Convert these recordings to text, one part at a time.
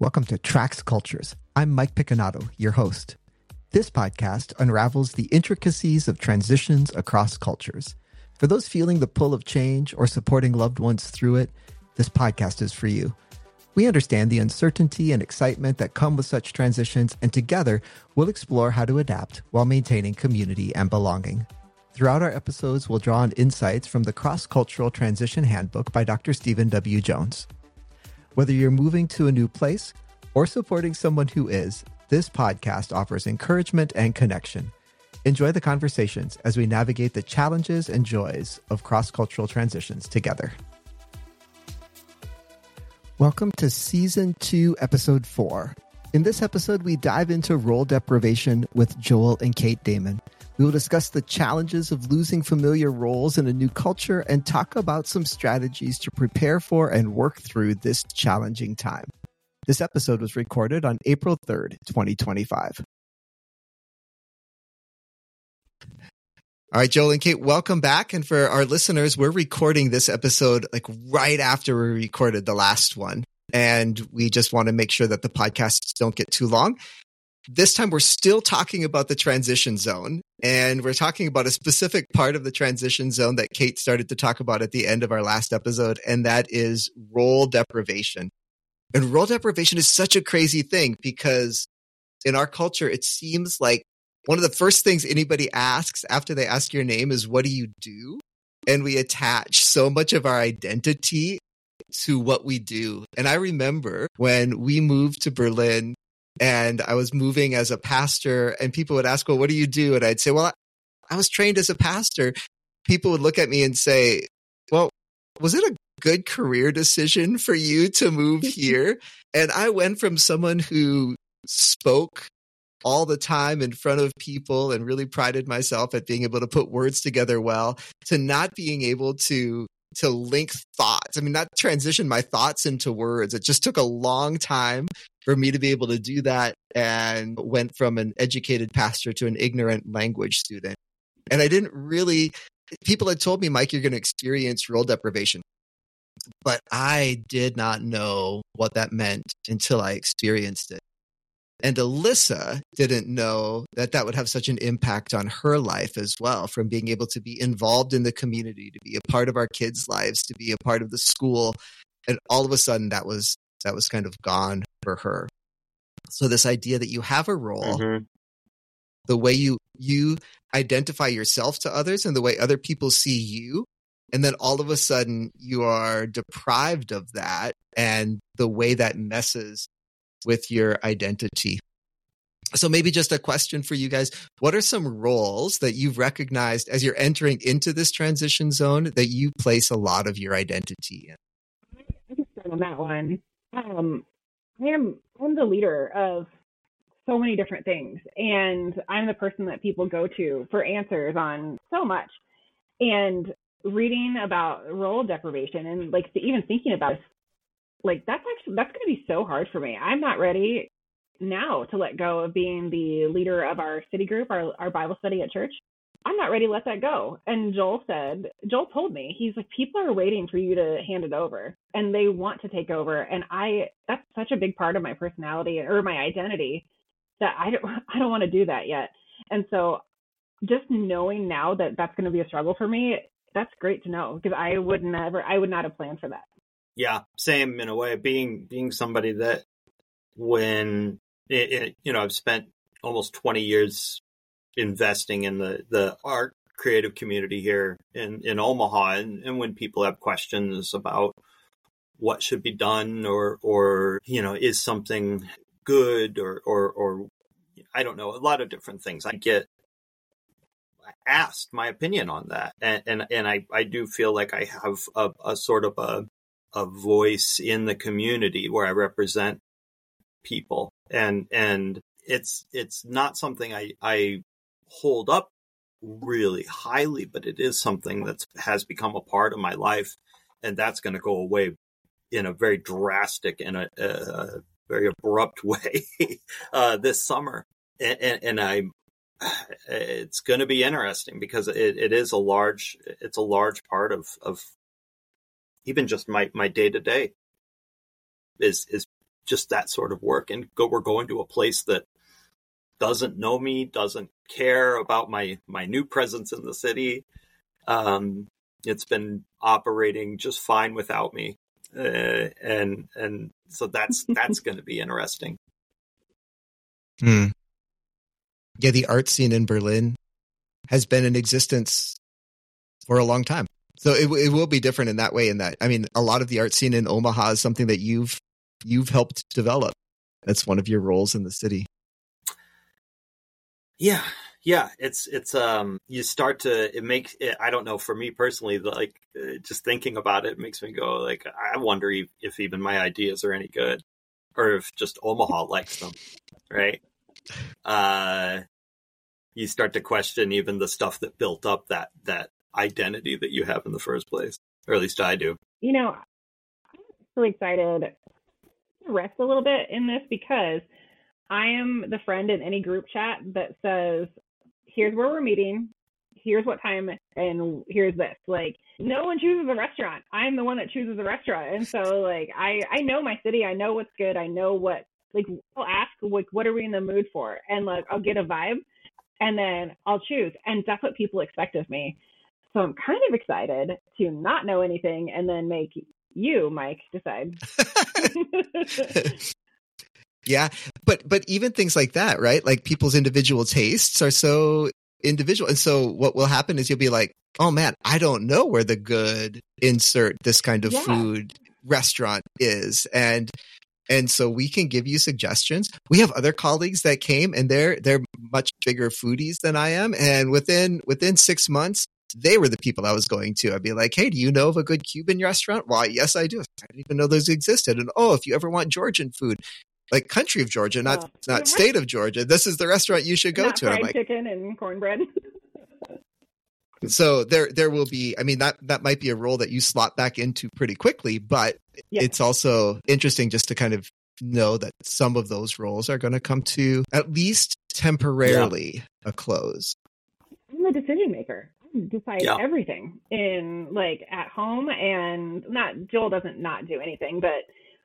Welcome to Trax Cultures. I'm Mike Picconato, your host. This podcast unravels the intricacies of transitions across cultures. For those feeling the pull of change or supporting loved ones through it, this podcast is for you. We understand the uncertainty and excitement that come with such transitions, and together we'll explore how to adapt while maintaining community and belonging. Throughout our episodes, we'll draw on insights from the Cross-Cultural Transition Handbook by Dr. Stephen W. Jones. Whether you're moving to a new place or supporting someone who is, this podcast offers encouragement and connection. Enjoy the conversations as we navigate the challenges and joys of cross-cultural transitions together. Welcome to Season 2, Episode 4. In this episode, we dive into role deprivation with Joel and Kate Damon. We will discuss the challenges of losing familiar roles in a new culture and talk about some strategies to prepare for and work through this challenging time. This episode was recorded on April 3rd, 2025. All right, Joel and Kate, welcome back. And for our listeners, we're recording this episode like right after we recorded the last one. And we just want to make sure that the podcasts don't get too long. This time, we're still talking about the transition zone, and we're talking about a specific part of the transition zone that Kate started to talk about at the end of our last episode, and that is role deprivation. And role deprivation is such a crazy thing because in our culture, it seems like one of the first things anybody asks after they ask your name is, what do you do? And we attach so much of our identity to what we do. And I remember when we moved to Berlin, and I was moving as a pastor, and people would ask, well, what do you do? And I'd say, well, I was trained as a pastor. People would look at me and say, well, was it a good career decision for you to move here? And I went from someone who spoke all the time in front of people and really prided myself at being able to put words together well, to not being able to link thoughts. I mean, not transition my thoughts into words. It just took a long time for me to be able to do that, and went from an educated pastor to an ignorant language student. And I didn't really, people had told me, Mike, you're going to experience role deprivation. But I did not know what that meant until I experienced it. And Alyssa didn't know that that would have such an impact on her life as well, from being able to be involved in the community, to be a part of our kids' lives, to be a part of the school. And all of a sudden that was kind of gone for her. So this idea that you have a role, the way you identify yourself to others and the way other people see you, and then all of a sudden you are deprived of that, and the way that messes with your identity. So maybe just a question for you guys. What are some roles that you've recognized as you're entering into this transition zone that you place a lot of your identity in? I can start on that one. I'm the leader of so many different things, and I'm the person that people go to for answers on so much. And reading about role deprivation and like even thinking about it, like that's going to be so hard for me. I'm not ready now to let go of being the leader of our city group, our Bible study at church. I'm not ready to let that go. And Joel told me, he's like, people are waiting for you to hand it over, and they want to take over. And that's such a big part of my personality or my identity that I don't want to do that yet. And so just knowing now that that's going to be a struggle for me, that's great to know, because I would not have planned for that. Yeah, same in a way. Being somebody that when I've spent almost 20 years investing in the art creative community here in Omaha, and when people have questions about what should be done or is something good or I don't know, a lot of different things, I get asked my opinion on that, and I do feel like I have a sort of a voice in the community where I represent people, and it's not something I hold up really highly, but it is something that has become a part of my life, and that's going to go away in a very drastic and a very abrupt way this summer, and it's going to be interesting because it's a large part of even just my day to day is just that sort of work. And we're going to a place that doesn't know me, doesn't care about my new presence in the city. It's been operating just fine without me. And so that's going to be interesting. Yeah, the art scene in Berlin has been in existence for a long time. So it will be different in that way. In that, I mean, a lot of the art scene in Omaha is something that you've helped develop. That's one of your roles in the city. Yeah. It's you start to, it makes it, I don't know, for me personally, like just thinking about it makes me go like, I wonder if even my ideas are any good, or if just Omaha likes them. Right. You start to question even the stuff that built up that identity that you have in the first place, or at least I do. You know, I'm really excited to rest a little bit in this, because I am the friend in any group chat that says, here's where we're meeting, here's what time, and here's this. Like, no one chooses a restaurant. I'm the one that chooses a restaurant. And so, like, I know my city. I know what's good. I know what, like, I'll ask, like, what are we in the mood for? And, like, I'll get a vibe, and then I'll choose. And that's what people expect of me. So I'm kind of excited to not know anything and then make you, Mike, decide. Yeah, but even things like that, right? Like people's individual tastes are so individual. And so what will happen is you'll be like, oh man, I don't know where the good insert this kind of food restaurant is. And so we can give you suggestions. We have other colleagues that came, and they're much bigger foodies than I am. And within 6 months, they were the people I was going to. I'd be like, hey, do you know of a good Cuban restaurant? Why, yes, I do. I didn't even know those existed. And oh, if you ever want Georgian food, like country of Georgia, not state of Georgia, this is the restaurant you should go not to. Fried I'm like, chicken and cornbread. So there will be, I mean, that might be a role that you slot back into pretty quickly, but it's also interesting just to kind of know that some of those roles are going to come to at least temporarily a close. I'm the decision maker. I decide everything in, like, at home, and Joel doesn't not do anything, but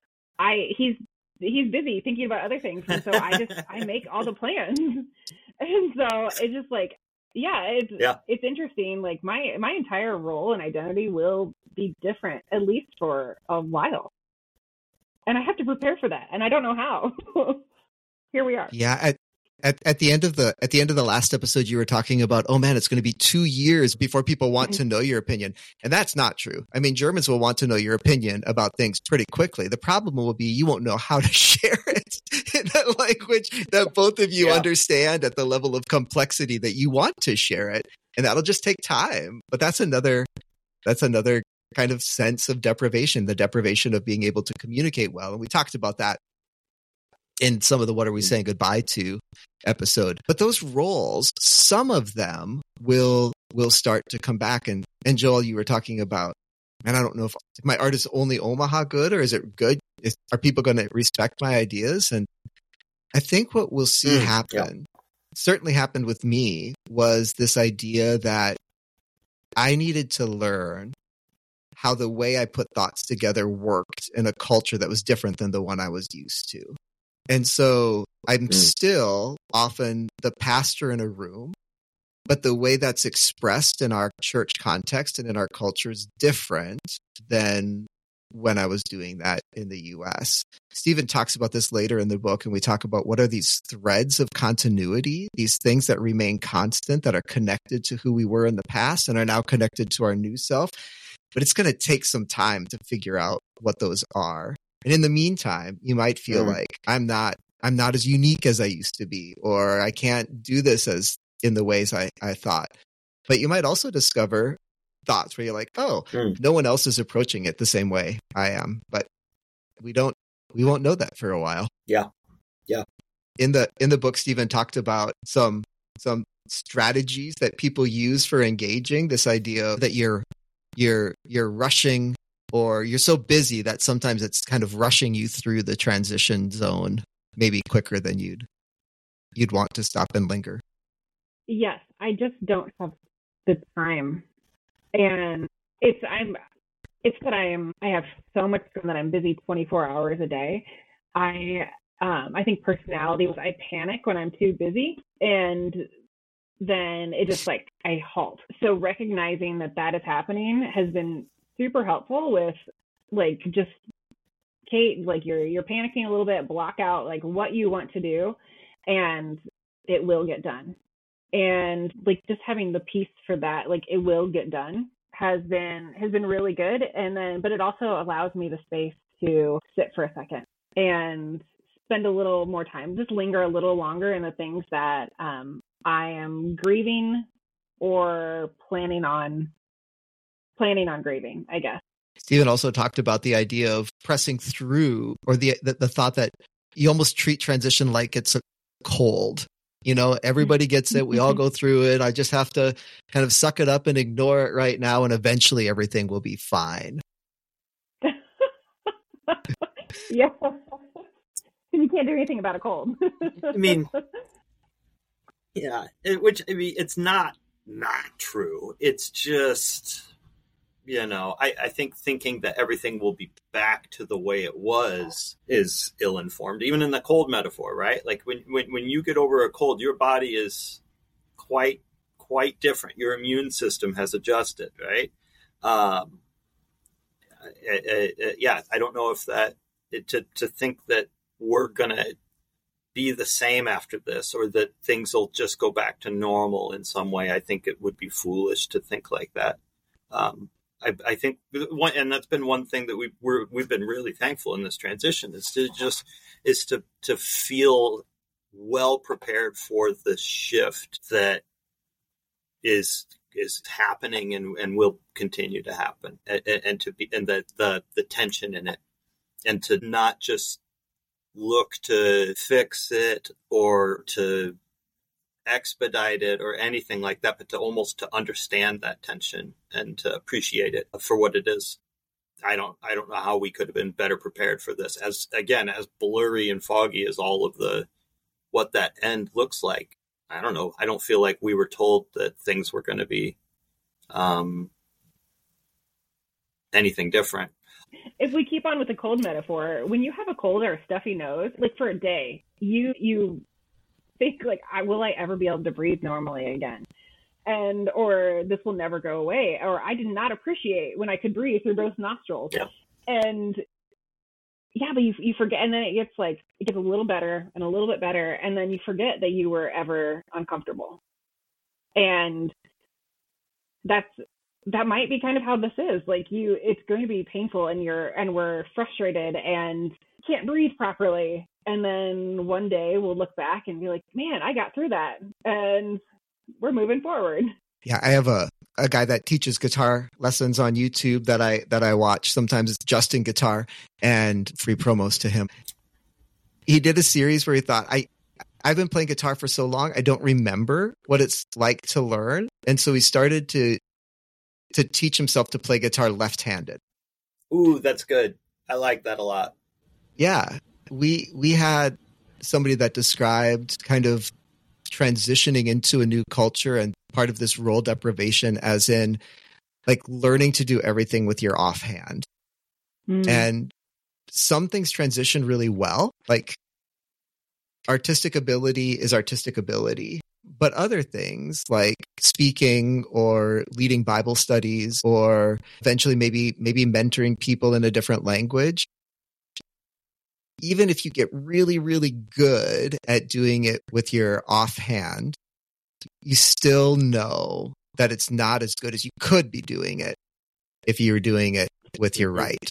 he's busy thinking about other things. And so I make all the plans. And so it's just like, it's interesting. Like my entire role and identity will be different, at least for a while. And I have to prepare for that. And I don't know how. Here we are. Yeah. At the end of the last episode, you were talking about, oh man, it's going to be 2 years before people want to know your opinion. And that's not true. I mean, Germans will want to know your opinion about things pretty quickly. The problem will be you won't know how to share it in a language that both of you understand at the level of complexity that you want to share it. And that'll just take time. But that's another kind of sense of deprivation, the deprivation of being able to communicate well. And we talked about that in some of the What Are We Saying Goodbye To episode. But those roles, some of them will start to come back. And Joel, you were talking about, and I don't know if my art is only Omaha good, or is it good? Are people going to respect my ideas? And I think what we'll see happen, certainly happened with me, was this idea that I needed to learn how the way I put thoughts together worked in a culture that was different than the one I was used to. And so I'm still often the pastor in a room, but the way that's expressed in our church context and in our culture is different than when I was doing that in the US. Stephen talks about this later in the book, and we talk about what are these threads of continuity, these things that remain constant, that are connected to who we were in the past and are now connected to our new self. But it's going to take some time to figure out what those are. And in the meantime, you might feel like I'm not as unique as I used to be, or I can't do this as in the ways I thought. But you might also discover thoughts where you're like, oh, no one else is approaching it the same way I am. But we won't know that for a while. Yeah. In the book, Stephen talked about some strategies that people use for engaging this idea that you're rushing, or you're so busy that sometimes it's kind of rushing you through the transition zone, maybe quicker than you'd want to stop and linger. Yes, I just don't have the time. And I have so much that I'm busy 24 hours a day. I think personality was I panic when I'm too busy, and then it just like I halt. So recognizing that that is happening has been super helpful with like just Kate, like you're panicking a little bit, block out like what you want to do and it will get done. And like just having the peace for that, like it will get done has been really good. And then but it also allows me the space to sit for a second and spend a little more time, just linger a little longer in the things that I am grieving or planning on grieving, I guess. Stephen also talked about the idea of pressing through, or the thought that you almost treat transition like it's a cold. You know, everybody gets it. We all go through it. I just have to kind of suck it up and ignore it right now, and eventually everything will be fine. Yeah. You can't do anything about a cold. I mean, yeah, it's not true. It's just, I think thinking that everything will be back to the way it was is ill-informed, even in the cold metaphor, right? Like when you get over a cold, your body is quite different. Your immune system has adjusted, right? Yeah, I don't know if to think that we're going to be the same after this, or that things will just go back to normal in some way. I think it would be foolish to think like that. I think and that's been one thing that we've been really thankful in this transition is to feel well prepared for the shift that is happening and will continue to happen, and the tension in it, and to not just look to fix it or to expedite it or anything like that, but to understand that tension and to appreciate it for what it is. I don't know how we could have been better prepared for this, as blurry and foggy as all of what that end looks like. I don't know. I don't feel like we were told that things were going to be anything different. If we keep on with the cold metaphor, when you have a cold or a stuffy nose, like for a day, you think like, will I ever be able to breathe normally again? Or this will never go away. Or I did not appreciate when I could breathe through both nostrils. Yeah. And yeah, but you forget, and then it gets a little better and a little bit better. And then you forget that you were ever uncomfortable. And that might be kind of how this is. Like it's going to be painful, and we're frustrated and can't breathe properly. And then one day we'll look back and be like, man, I got through that, and we're moving forward. Yeah, I have a guy that teaches guitar lessons on YouTube that I watch. Sometimes it's Justin Guitar, and free promos to him. He did a series where he thought, I've been playing guitar for so long, I don't remember what it's like to learn. And so he started to teach himself to play guitar left-handed. Ooh, that's good. I like that a lot. Yeah. We had somebody that described kind of transitioning into a new culture and part of this role deprivation as in like learning to do everything with your offhand. And some things transition really well. Like artistic ability is artistic ability. But other things like speaking or leading Bible studies or eventually maybe mentoring people in a different language, even if you get really, really good at doing it with your offhand, you still know that it's not as good as you could be doing it if you were doing it with your right.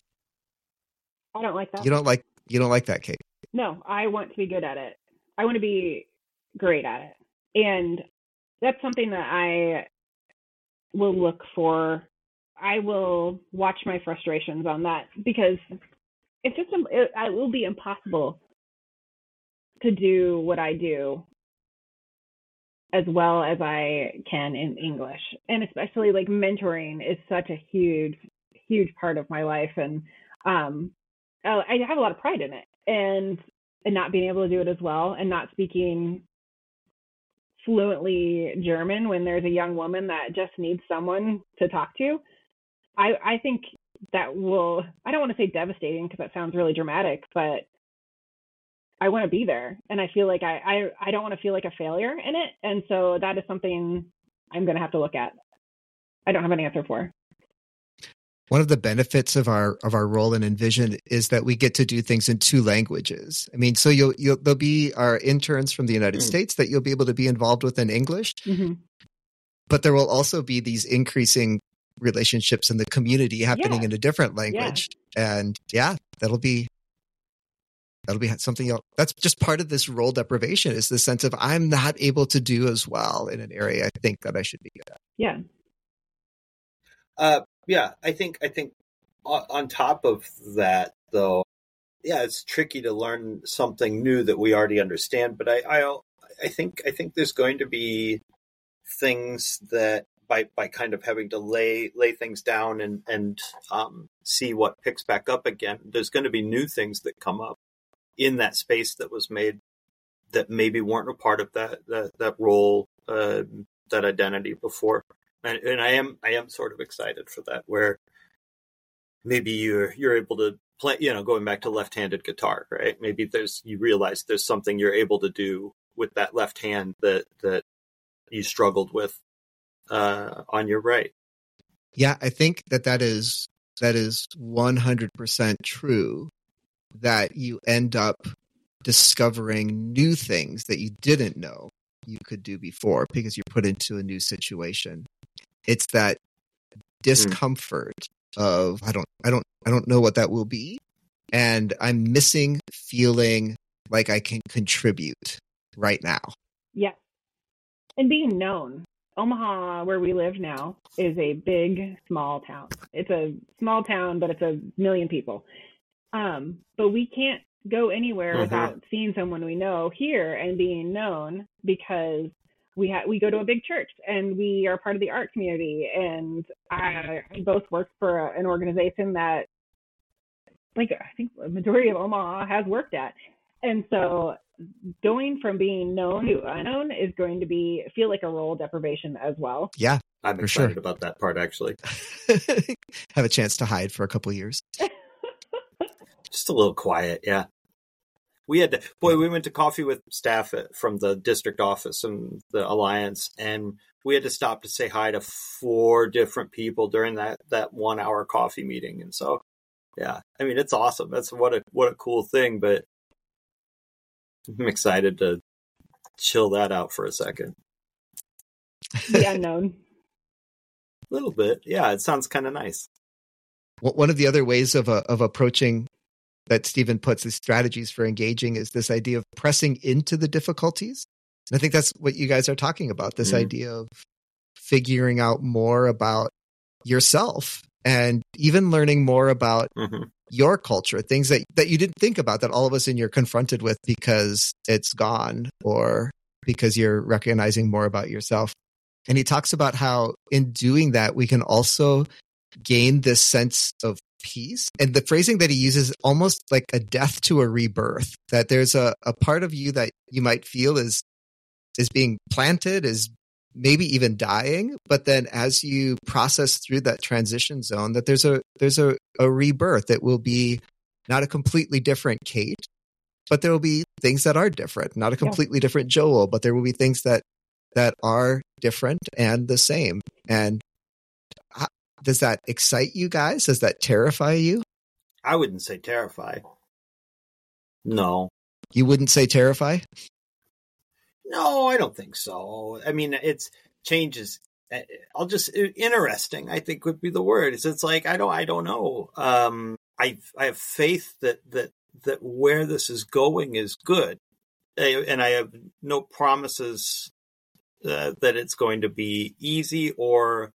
I don't like that. You don't like that, Kate? No, I want to be good at it. I want to be great at it. And that's something that I will look for. I will watch my frustrations on that, because it's just, it will be impossible to do what I do as well as I can in English. And especially like mentoring is such a huge, huge part of my life. And I have a lot of pride in it, and not being able to do it as well, and not speaking fluently German when there's a young woman that just needs someone to talk to. I think that will, I don't want to say devastating because that sounds really dramatic, but I want to be there. And I feel like I don't want to feel like a failure in it. And so that is something I'm going to have to look at. I don't have an answer for. One of the benefits of our role in Envision is that we get to do things in 2 languages. I mean, so there'll be our interns from the United States that you'll be able to be involved with in English, but there will also be these increasing relationships in the community happening in a different language. And that'll be something else. That's just part of this role deprivation, is the sense of I'm not able to do as well in an area I think that I should be good at. Yeah. I think on top of that, though, it's tricky to learn something new that we already understand. But I think there's going to be things that by kind of having to lay things down and see what picks back up again, there's going to be new things that come up in that space that was made that maybe weren't a part of that role, that identity before. And I am sort of excited for that, where maybe you're able to play, going back to left-handed guitar, right? Maybe you realize there's something you're able to do with that left hand that you struggled with on your right. Yeah, I think that is 100% true, that you end up discovering new things that you didn't know you could do before because you're put into a new situation. It's that discomfort of I don't know what that will be, and I'm missing feeling like I can contribute right now. Yeah. And being known. Omaha, where we live now, is a big, small town. It's a small town, but it's 1 million people. But we can't go anywhere without seeing someone we know here and being known, because we go to a big church and we are part of the art community. And I both work for an organization that, I think the majority of Omaha has worked at. And so going from being known to unknown is going to feel like a role deprivation as well. Yeah, I'm excited about that part, actually. Have a chance to hide for a couple of years. Just a little quiet, yeah. We went to coffee with staff from the district office and the Alliance, and we had to stop to say hi to 4 different people during that 1 hour coffee meeting. And so, yeah, I mean, it's awesome. That's what a cool thing, but I'm excited to chill that out for a second. The unknown. A little bit. Yeah, it sounds kind of nice. One of the other ways of approaching that Stephen puts as strategies for engaging is this idea of pressing into the difficulties. And I think that's what you guys are talking about, this idea of figuring out more about yourself and even learning more about your culture, things that you didn't think about that all of a sudden you're confronted with because it's gone or because you're recognizing more about yourself. And he talks about how in doing that, we can also gain this sense of peace. And the phrasing that he uses, almost like a death to a rebirth, that there's a part of you that you might feel is being planted, is maybe even dying. But then as you process through that transition zone, that there's a rebirth that will be not a completely different Kate, but there will be things that are different, not a completely different Joel, but there will be things that are different and the same. And does that excite you guys? Does that terrify you? I wouldn't say terrify. No. You wouldn't say terrify? No, I don't think so. I mean, it's changes. Interesting, I think would be the word. It's like, I don't know. I have faith that where this is going is good. And I have no promises that it's going to be easy or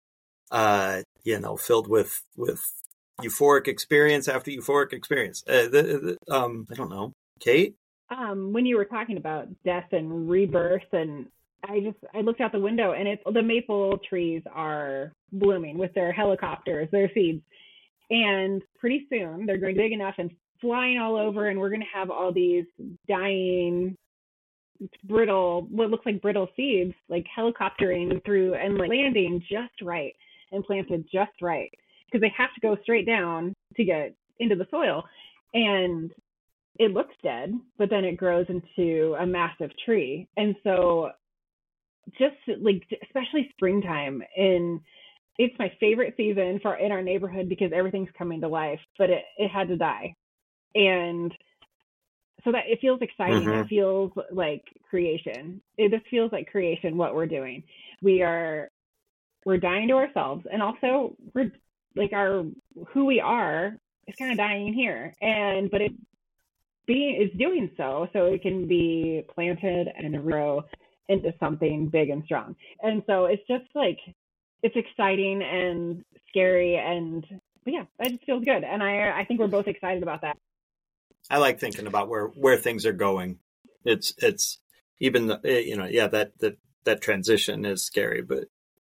filled with euphoric experience after euphoric experience. I don't know. Kate? When you were talking about death and rebirth, and I looked out the window and the maple trees are blooming with their helicopters, their seeds. And pretty soon they're going to be big enough and flying all over, and we're going to have all these dying, brittle, what looks like brittle seeds, like helicoptering through and like landing just right and planted just right, because they have to go straight down to get into the soil. And it looks dead, but then it grows into a massive tree. And so just like, especially springtime, and it's my favorite season in our neighborhood because everything's coming to life, but it had to die. And so that it feels exciting. Mm-hmm. It feels like creation. It just feels like creation, what we're doing. We're dying to ourselves, and also we're like who we are is kind of dying here. But it's doing so it can be planted and grow into something big and strong. And so it's just like, it's exciting and scary, but yeah, it just feels good. And I think we're both excited about that. I like thinking about where things are going. It's even that transition is scary, but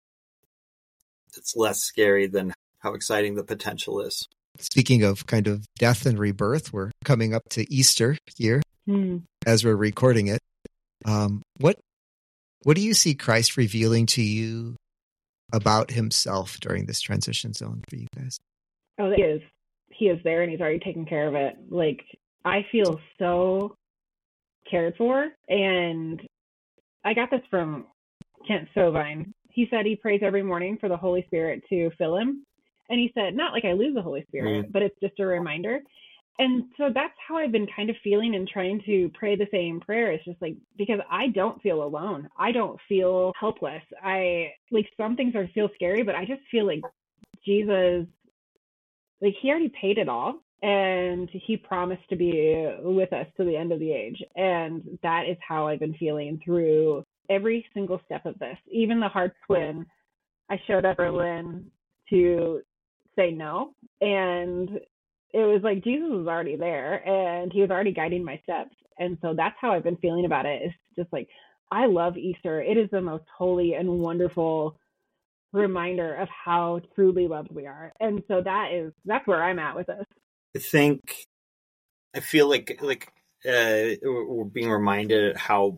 it's less scary than how exciting the potential is. Speaking of kind of death and rebirth, we're coming up to Easter here as we're recording it. What do you see Christ revealing to you about himself during this transition zone for you guys? Oh, he is there, and he's already taken care of it. Like, I feel so cared for. And I got this from Kent Sovine. He said he prays every morning for the Holy Spirit to fill him. And he said, not like I lose the Holy Spirit, but it's just a reminder. And so that's how I've been kind of feeling and trying to pray the same prayer. It's just like, because I don't feel alone. I don't feel helpless. Some things feel scary, but I just feel like Jesus, like, he already paid it all. And he promised to be with us to the end of the age. And that is how I've been feeling through every single step of this. Even the hard when I showed up in Berlin to say no. And it was like Jesus was already there, and he was already guiding my steps. And so that's how I've been feeling about it. It's just like, I love Easter. It is the most holy and wonderful reminder of how truly loved we are. And so that's where I'm at with this. I feel like we're being reminded how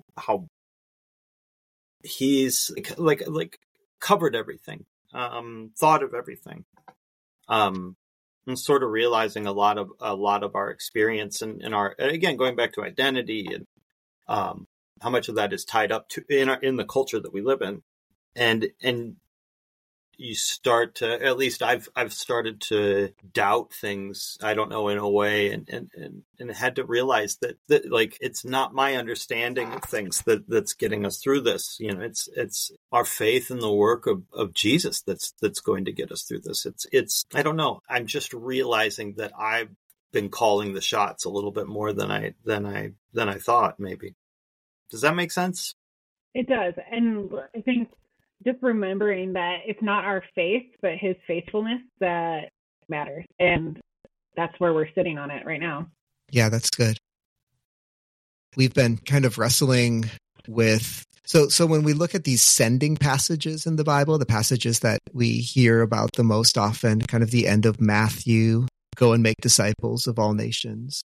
he's like covered everything, thought of everything, and sort of realizing a lot of our experience and our, again, going back to identity and how much of that is tied up to in the culture that we live in, and you start to, at least I've started to doubt things, I don't know, in a way, and had to realize that like, it's not my understanding of things that's getting us through this. You know, it's our faith in the work of Jesus that's going to get us through this. It's I don't know. I'm just realizing that I've been calling the shots a little bit more than I thought, maybe. Does that make sense? It does. And I think just remembering that it's not our faith, but his faithfulness that matters. And that's where we're sitting on it right now. Yeah, that's good. We've been kind of wrestling with, so when we look at these sending passages in the Bible, the passages that we hear about the most often, kind of the end of Matthew, go and make disciples of all nations,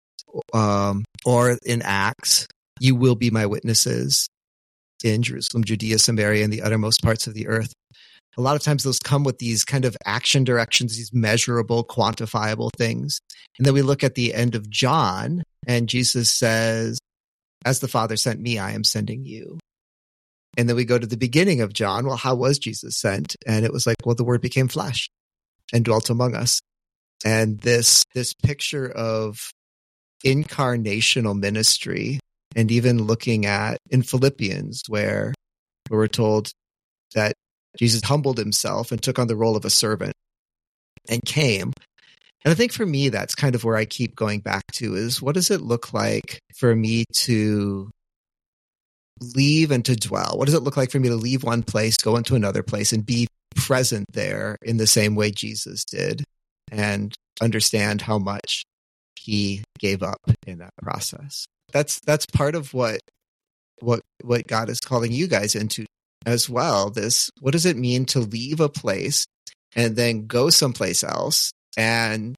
or in Acts, you will be my witnesses in Jerusalem, Judea, Samaria, and the uttermost parts of the earth. A lot of times those come with these kind of action directions, these measurable, quantifiable things. And then we look at the end of John, and Jesus says, as the Father sent me, I am sending you. And then we go to the beginning of John. Well, how was Jesus sent? And it was like, well, the Word became flesh and dwelt among us. And this picture of incarnational ministry, and even looking at in Philippians, where we're told that Jesus humbled himself and took on the role of a servant and came. And I think for me, that's kind of where I keep going back to is, what does it look like for me to leave and to dwell? What does it look like for me to leave one place, go into another place, and be present there in the same way Jesus did, and understand how much he gave up in that process? That's part of what God is calling you guys into as well. What does it mean to leave a place and then go someplace else and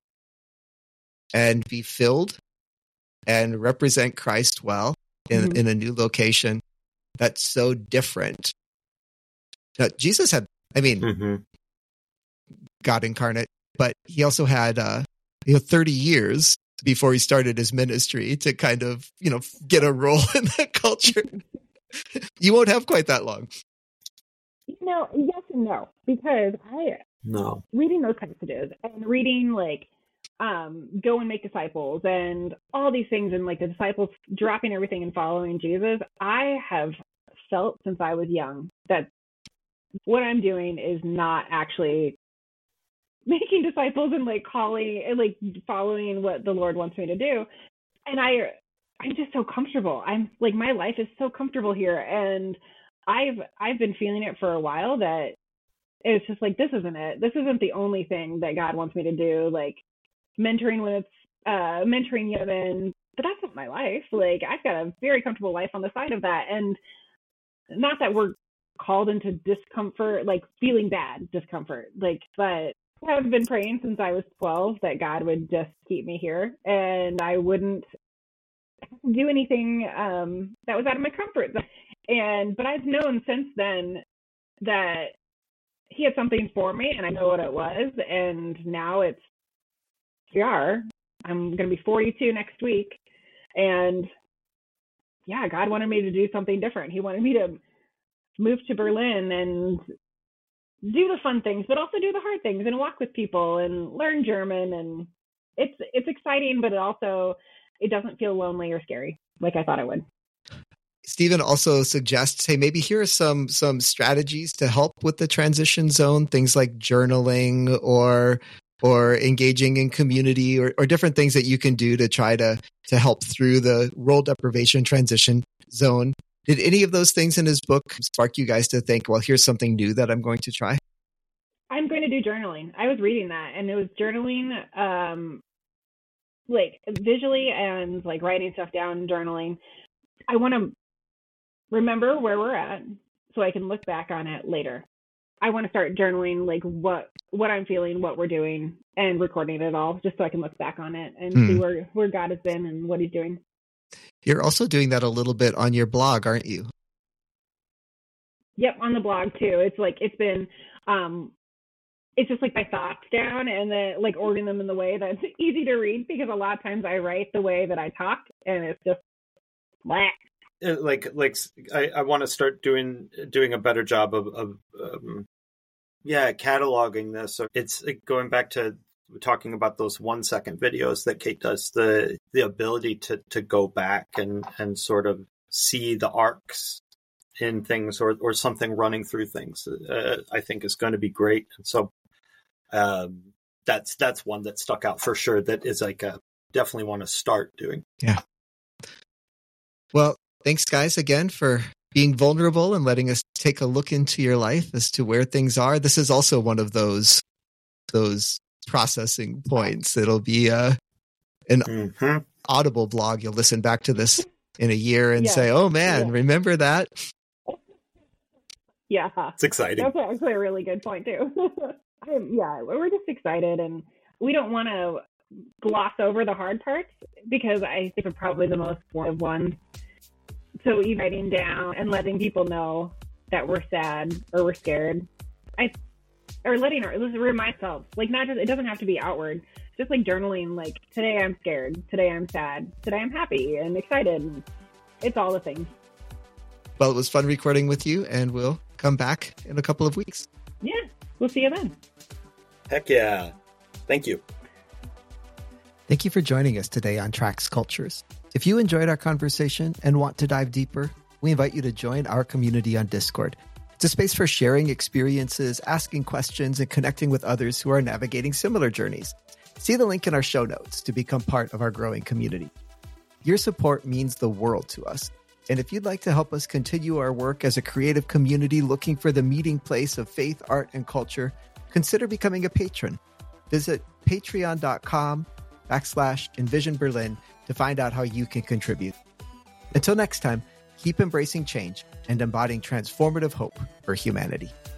be filled and represent Christ well in a new location that's so different? Now, Jesus had, God incarnate, but he also had 30 years before he started his ministry to kind of, get a role in that culture. You won't have quite that long. Yes and no, because reading those passages and reading go and make disciples and all these things and the disciples dropping everything and following Jesus, I have felt since I was young that what I'm doing is not actually making disciples and calling and following what the Lord wants me to do. And I'm just so comfortable. I'm my life is so comfortable here, and I've been feeling it for a while that it's just this isn't it. This isn't the only thing that God wants me to do. Mentoring when it's mentoring young men, but that's not my life. I've got a very comfortable life on the side of that, and not that we're called into discomfort, feeling bad discomfort, but I've been praying since I was 12 that God would just keep me here and I wouldn't do anything that was out of my comfort zone. But I've known since then that he had something for me, and I know what it was. And now I'm going to be 42 next week. And yeah, God wanted me to do something different. He wanted me to move to Berlin and do the fun things, but also do the hard things and walk with people and learn German. And it's exciting, but it doesn't feel lonely or scary like I thought it would. Stephen also suggests, hey, maybe here are some strategies to help with the transition zone, things like journaling or engaging in community or different things that you can do to try to help through the role deprivation transition zone. Did any of those things in his book spark you guys to think, well, here's something new that I'm going to try? I'm going to do journaling. I was reading that, and it was journaling visually and writing stuff down, journaling. I want to remember where we're at so I can look back on it later. I want to start journaling what I'm feeling, what we're doing, and recording it all just so I can look back on it and see where God has been and what he's doing. You're also doing that a little bit on your blog, aren't you? Yep, on the blog too. It's it's been it's just my thoughts down and then ordering them in the way that's easy to read, because a lot of times I write the way that I talk and it's just blah. I want to start doing a better job of cataloging this. It's going back to talking about those 1-second videos that Kate does, the ability to go back and sort of see the arcs in things or something running through things, I think is going to be great. And so that's one that stuck out for sure. That is definitely want to start doing. Yeah. Well, thanks guys again for being vulnerable and letting us take a look into your life as to where things are. This is also one of those processing points. It'll be an audible blog. You'll listen back to this in a year and say, oh man, remember that? Yeah. It's exciting. That's actually a really good point too. We're just excited, and we don't want to gloss over the hard parts because I think are probably the most important ones. So writing down and letting people know that we're sad or we're scared. Remind myself, not just, it doesn't have to be outward, just journaling, today I'm scared, today I'm sad, today I'm happy and excited. It's all the things. Well, it was fun recording with you, and we'll come back in a couple of weeks. Yeah, we'll see you then. Heck yeah. Thank you. Thank you for joining us today on Tracks Cultures. If you enjoyed our conversation and want to dive deeper, we invite you to join our community on Discord. It's a space for sharing experiences, asking questions, and connecting with others who are navigating similar journeys. See the link in our show notes to become part of our growing community. Your support means the world to us. And if you'd like to help us continue our work as a creative community looking for the meeting place of faith, art, and culture, consider becoming a patron. Visit patreon.com/Envision Berlin to find out how you can contribute. Until next time, keep embracing change and embodying transformative hope for humanity.